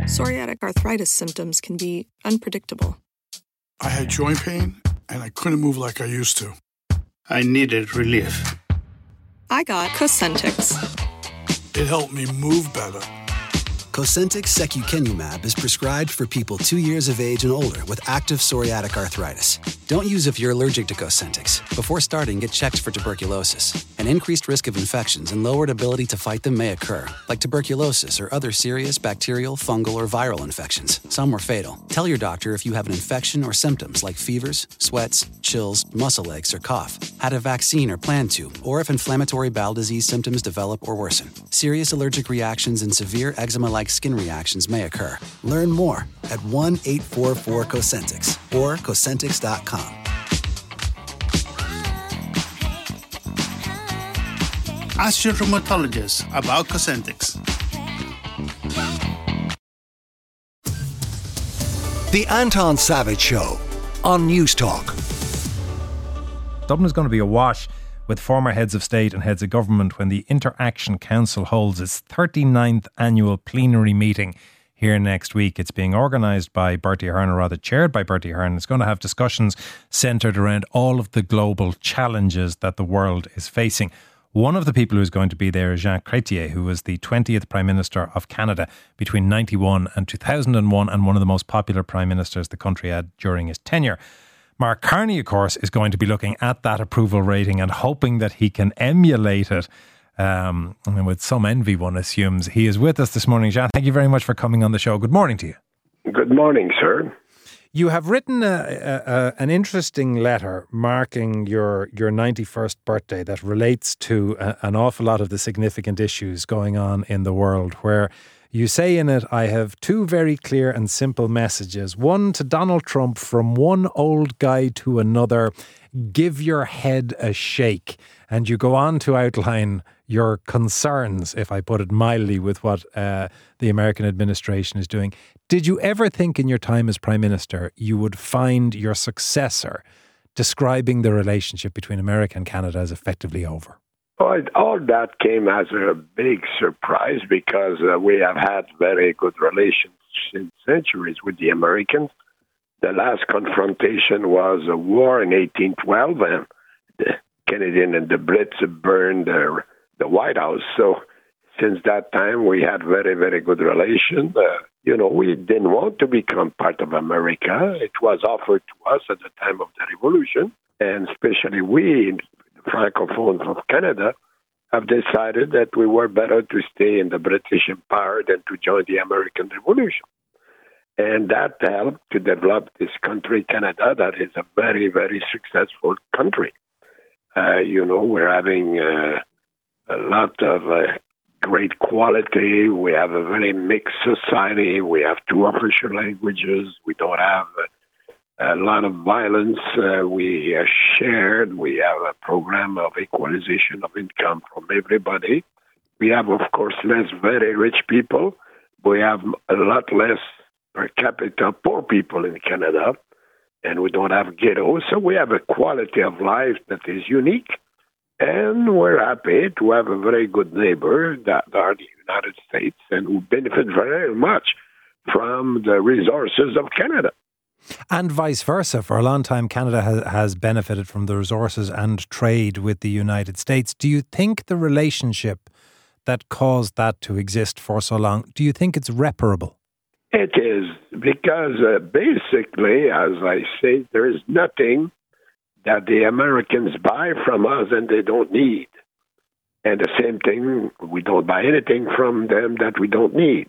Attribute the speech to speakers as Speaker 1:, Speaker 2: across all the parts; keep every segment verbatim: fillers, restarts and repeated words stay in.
Speaker 1: Psoriatic arthritis symptoms can be unpredictable.
Speaker 2: I had joint pain, and I couldn't move like I used to.
Speaker 3: I needed relief.
Speaker 1: I got Cosentyx.
Speaker 2: It helped me move better.
Speaker 4: Cosentyx secukinumab is prescribed for people two years of age and older with active psoriatic arthritis. Don't use if you're allergic to Cosentyx. Before starting, get checked for tuberculosis. An increased risk of infections and lowered ability to fight them may occur, like tuberculosis or other serious bacterial, fungal, or viral infections. Some were fatal. Tell your doctor if you have an infection or symptoms like fevers, sweats, chills, muscle aches, or cough, had a vaccine or plan to, or if inflammatory bowel disease symptoms develop or worsen. Serious allergic reactions and severe eczema-like skin reactions may occur. Learn more at one eight four four Cosentyx or Cosentyx dot com.
Speaker 3: Ask your rheumatologist about Cosentyx.
Speaker 5: The Anton Savage Show on News Talk.
Speaker 6: Dublin is going to be awash with former heads of state and heads of government when the Interaction Council holds its thirty-ninth annual plenary meeting here next week. It's being organised by Bertie Ahern, or rather chaired by Bertie Ahern. It's going to have discussions centred around all of the global challenges that the world is facing. One of the people who's going to be there is Jean Chrétien, who was the twentieth Prime Minister of Canada between ninety-one and two thousand one, and one of the most popular Prime Ministers the country had during his tenure. Mark Carney, of course, is going to be looking at that approval rating and hoping that he can emulate it. Um, I mean, with some envy, one assumes. He is with us this morning. Jean, thank you very much for coming on the show. Good morning to you.
Speaker 7: Good morning, sir.
Speaker 6: You have written a, a, a, an interesting letter marking your, your ninety-first birthday that relates to a, an awful lot of the significant issues going on in the world, where you say in it, I have two very clear and simple messages. One to Donald Trump, from one old guy to another, give your head a shake. And you go on to outline your concerns, if I put it mildly, with what uh, the American administration is doing. Did you ever think in your time as Prime Minister you would find your successor describing the relationship between America and Canada as effectively over?
Speaker 7: Well, all that came as a big surprise because uh, we have had very good relations since centuries with the Americans. The last confrontation was a war in eighteen twelve, and the Canadian and the Brits burned uh, the White House. So since that time, we had very, very good relations. Uh, you know, we didn't want to become part of America. It was offered to us at the time of the Revolution, and especially we, Francophones of Canada, have decided that we were better to stay in the British Empire than to join the American Revolution. And that helped to develop this country, Canada, that is a very, very successful country. Uh, you know, we're having uh, a lot of uh, great quality. We have a very mixed society. We have two official languages. We don't have uh, a lot of violence. Uh, we are shared. We have a program of equalization of income from everybody. We have, of course, less very rich people. We have a lot less per capita poor people in Canada, and we don't have ghettos. So we have a quality of life that is unique, and we're happy to have a very good neighbor that are the United States and who benefit very much from the resources of Canada.
Speaker 6: And vice versa. For a long time, Canada has, has benefited from the resources and trade with the United States. Do you think the relationship that caused that to exist for so long, do you think it's reparable?
Speaker 7: It is, because uh, basically, as I say, there is nothing that the Americans buy from us and they don't need. And the same thing, we don't buy anything from them that we don't need.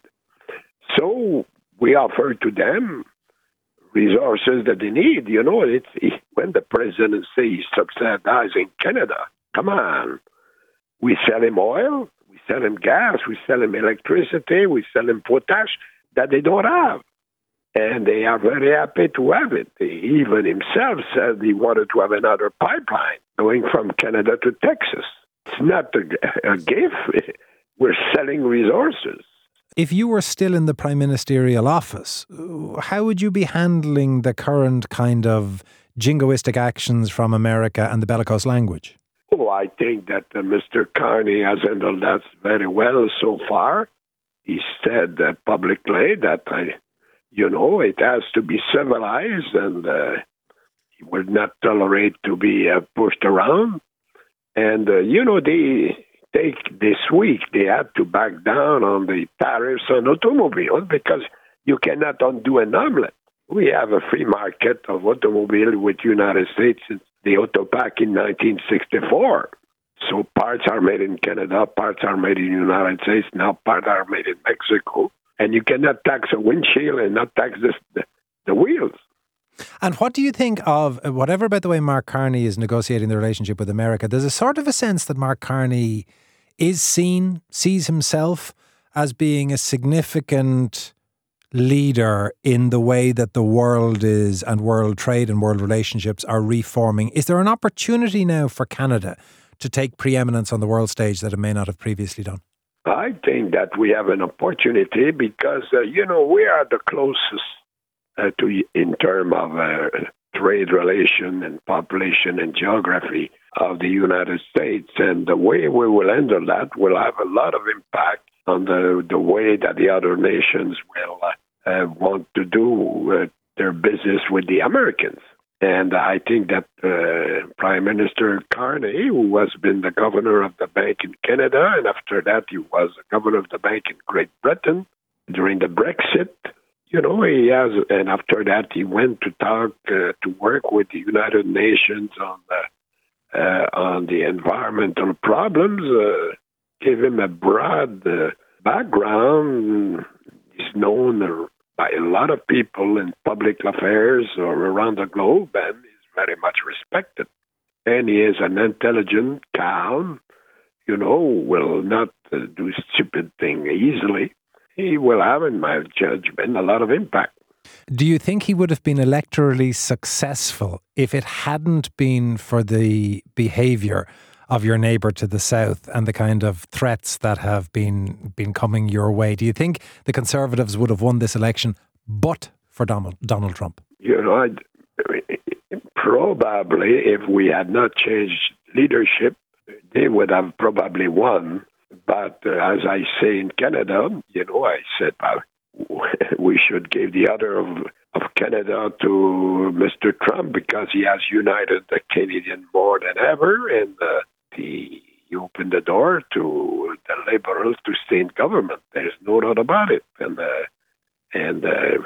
Speaker 7: So we offer to them resources that they need. You know, it's when the president says he's subsidizing Canada, come on. We sell him oil, we sell him gas, we sell him electricity, we sell him potash that they don't have. And they are very happy to have it. He even himself said he wanted to have another pipeline going from Canada to Texas. It's not a, a gift. We're selling resources.
Speaker 6: If you were still in the prime ministerial office, how would you be handling the current kind of jingoistic actions from America and the bellicose language?
Speaker 7: Oh, I think that uh, Mister Carney has handled that very well so far. he said uh, publicly that, uh, you know, it has to be civilized and uh, he would not tolerate to be uh, pushed around. And, uh, you know, they, they this week they had to back down on the tariffs on automobiles because you cannot undo an omelet. We have a free market of automobile with United States since the Auto Pact in nineteen sixty-four. So parts are made in Canada, parts are made in the United States, now parts are made in Mexico. And you cannot tax a windshield and not tax the, the, the wheels.
Speaker 6: And what do you think of, whatever about the way Mark Carney is negotiating the relationship with America, there's a sort of a sense that Mark Carney is seen, sees himself as being a significant leader in the way that the world is and world trade and world relationships are reforming. Is there an opportunity now for Canada to take preeminence on the world stage that it may not have previously done?
Speaker 7: I think that we have an opportunity because, uh, you know, we are the closest uh, to in terms of uh, trade relation and population and geography of the United States. And the way we will handle that will have a lot of impact on the, the way that the other nations will uh, uh, want to do uh, their business with the Americans. And I think that uh, Prime Minister Carney, who has been the governor of the bank in Canada, and after that he was the governor of the bank in Great Britain during the Brexit, you know, he has, and after that he went to talk, uh, to work with the United Nations on the, uh, on the environmental problems, uh, gave him a broad uh, background. He's known by a lot of people in public affairs or around the globe, and is very much respected. And he is an intelligent, calm, you know, will not uh, do stupid thing easily. He will have, in my judgment, a lot of impact.
Speaker 6: Do you think he would have been electorally successful if it hadn't been for the behaviour of your neighbour to the south and the kind of threats that have been been coming your way? Do you think the Conservatives would have won this election but for Donald, Donald Trump?
Speaker 7: You know, I'd, probably if we had not changed leadership, they would have probably won. But uh, as I say in Canada, you know, I said uh, we should give the honor of, of Canada to Mister Trump because he has united the Canadian more than ever, and uh, he, he opened the door to the Liberals to stay in government. There's no doubt about it. And uh, and uh,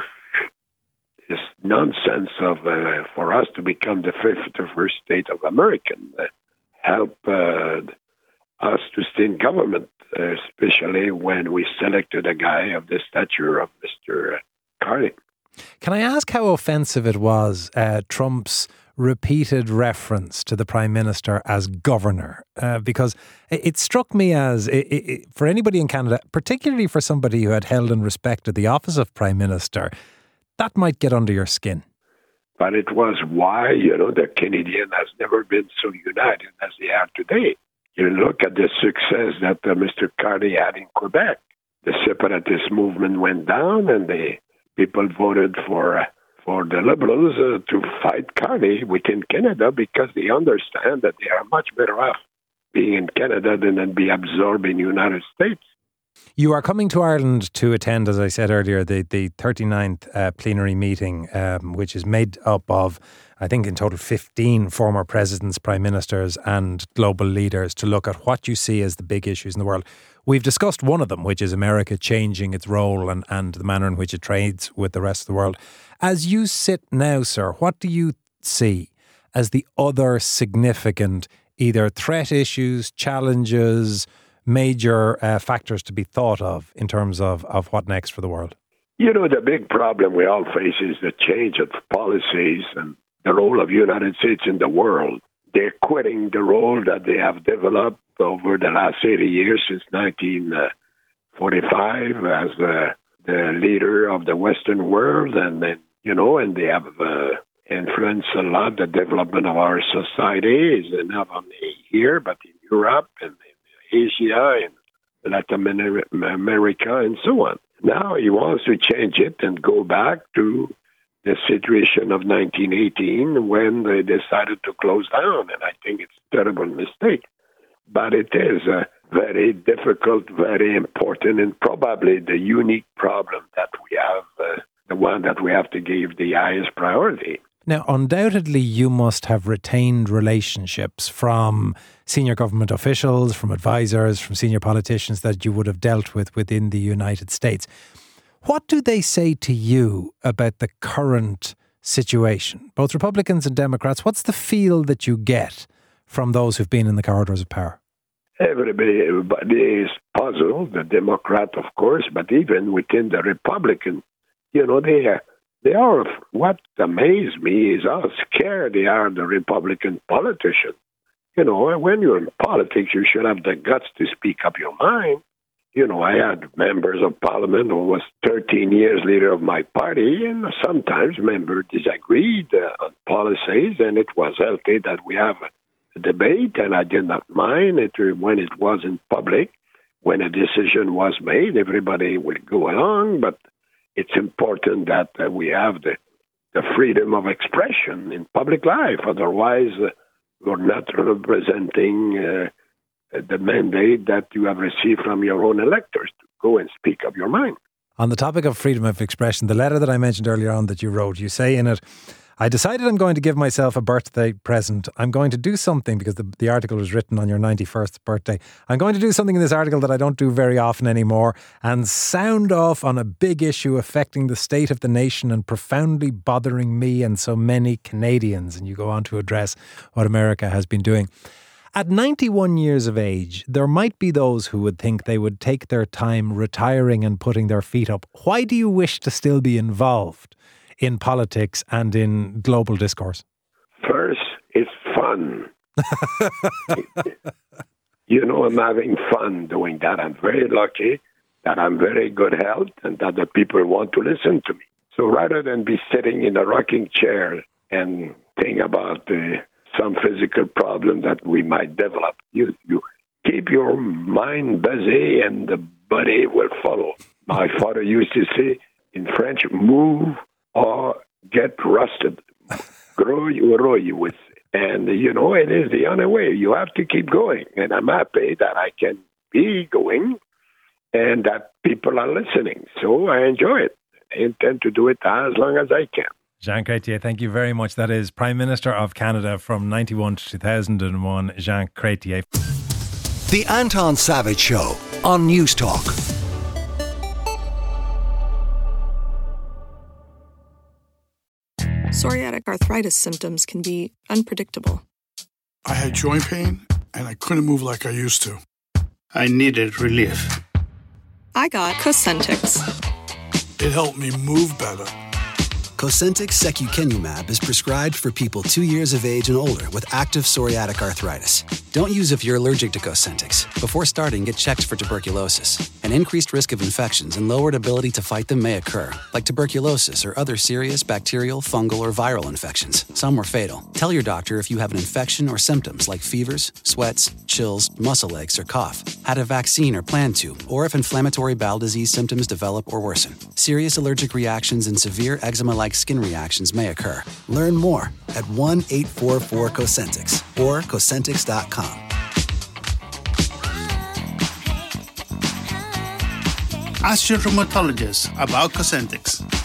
Speaker 7: this nonsense of uh, for us to become the fifty-first state of America uh, help uh, us to stay in government, uh, especially when we selected a guy of the stature of Mister Carney.
Speaker 6: Can I ask how offensive it was, uh, Trump's repeated reference to the Prime Minister as governor? Uh, because it, it struck me as, it, it, for anybody in Canada, particularly for somebody who had held and respected the office of Prime Minister, that might get under your skin.
Speaker 7: But it was why, you know, the Canadian has never been so united as they are today. You look at the success that uh, Mister Carney had in Quebec. The separatist movement went down and the people voted for uh, for the Liberals uh, to fight Carney within Canada because they understand that they are much better off being in Canada than, than be absorbed in the United States.
Speaker 6: You are coming to Ireland to attend, as I said earlier, the, the thirty-ninth uh, plenary meeting, um, which is made up of, I think in total, fifteen former presidents, prime ministers and global leaders to look at what you see as the big issues in the world. We've discussed one of them, which is America changing its role and, and the manner in which it trades with the rest of the world. As you sit now, sir, what do you see as the other significant either threat issues, challenges, major uh, factors to be thought of in terms of, of what next for the world?
Speaker 7: You know, the big problem we all face is the change of policies and the role of the United States in the world. They're quitting the role that they have developed over the last eighty years since nineteen forty-five as uh, the leader of the Western world. And then, you know, and they have uh, influenced a lot the development of our societies, and not only here, but in Europe and Asia and Latin America and so on. Now he wants to change it and go back to the situation of nineteen eighteen when they decided to close down. And I think it's a terrible mistake. But it is uh, very difficult, very important, and probably the unique problem that we have, uh, the one that we have to give the highest priority.
Speaker 6: Now, undoubtedly, you must have retained relationships from senior government officials, from advisors, from senior politicians that you would have dealt with within the United States. What do they say to you about the current situation? Both Republicans and Democrats, what's the feel that you get from those who've been in the corridors of power?
Speaker 7: Everybody, everybody is puzzled, the Democrat, of course, but even within the Republican, you know, they are, they are, what amazed me is how scared they are, the Republican politicians. You know, when you're in politics, you should have the guts to speak up your mind. You know, I had members of parliament who was thirteen years leader of my party, and sometimes members disagreed uh, on policies, and it was healthy that we have a debate, and I did not mind it when it was in public. When a decision was made, everybody would go along, but it's important that uh, we have the, the freedom of expression in public life. Otherwise, uh, you're not representing uh, the mandate that you have received from your own electors to go and speak of your mind.
Speaker 6: On the topic of freedom of expression, the letter that I mentioned earlier on that you wrote, you say in it, I decided I'm going to give myself a birthday present. I'm going to do something, because the, the article was written on your ninety-first birthday. I'm going to do something in this article that I don't do very often anymore and sound off on a big issue affecting the state of the nation and profoundly bothering me and so many Canadians. And you go on to address what America has been doing. At ninety-one years of age, there might be those who would think they would take their time retiring and putting their feet up. Why do you wish to still be involved in politics and in global discourse?
Speaker 7: First, it's fun. You know, I'm having fun doing that. I'm very lucky that I'm very good health and that the people want to listen to me. So rather than be sitting in a rocking chair and think about uh, some physical problem that we might develop, you, you keep your mind busy and the body will follow. My father used to say in French, move or get rusted. Grow you, row you with. And, you know, it is the only way. You have to keep going. And I'm happy that I can be going and that people are listening. So I enjoy it. I intend to do it as long as I can.
Speaker 6: Jean Chrétien, thank you very much. That is Prime Minister of Canada from ninety-one to two thousand one, Jean Chrétien.
Speaker 5: The Anton Savage Show on News Talk.
Speaker 1: Psoriatic arthritis symptoms can be unpredictable.
Speaker 2: I had joint pain, and I couldn't move like I used to.
Speaker 3: I needed relief.
Speaker 1: I got Cosentyx.
Speaker 2: It helped me move better.
Speaker 4: Cosentyx secukinumab is prescribed for people two years of age and older with active psoriatic arthritis. Don't use if you're allergic to Cosentyx. Before starting, get checked for tuberculosis. An increased risk of infections and lowered ability to fight them may occur, like tuberculosis or other serious bacterial, fungal, or viral infections. Some were fatal. Tell your doctor if you have an infection or symptoms like fevers, sweats, chills, muscle aches, or cough, had a vaccine or plan to, or if inflammatory bowel disease symptoms develop or worsen. Serious allergic reactions and severe eczema-like skin reactions may occur. Learn more at one eight four four Cosentyx or Cosentyx dot com.
Speaker 3: Ask your rheumatologist about Cosentyx.